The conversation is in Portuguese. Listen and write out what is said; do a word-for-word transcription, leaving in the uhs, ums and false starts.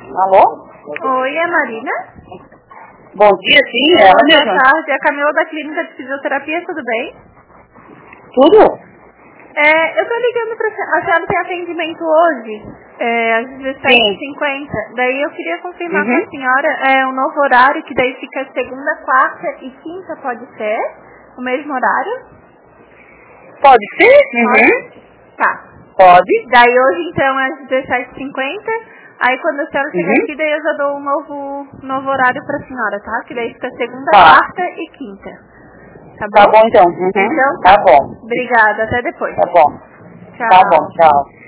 Alô? Oi, é a Marina? Bom dia, sim, é ela Boa mesma. tarde, é a Camila da Clínica de Fisioterapia, tudo bem? Tudo? É, eu tô ligando pra... A senhora tem atendimento hoje, é, às dezessete e cinquenta. Daí eu queria confirmar com Uhum. a senhora é, um novo horário, que daí fica segunda, quarta e quinta, pode ser? O mesmo horário? Pode ser? Pode? Uhum. Tá. Pode. Daí hoje, então, é às dezessete e cinquenta. Aí quando a senhora chegar Uhum. aqui, daí eu já dou um novo, novo horário pra senhora, tá? Que daí fica segunda, Tá. quarta e quinta. Tá Tá bom? bom então. Uhum. Então Tá tá. bom. Obrigada, até depois. Tá bom. Tá bom, Tchau. tchau.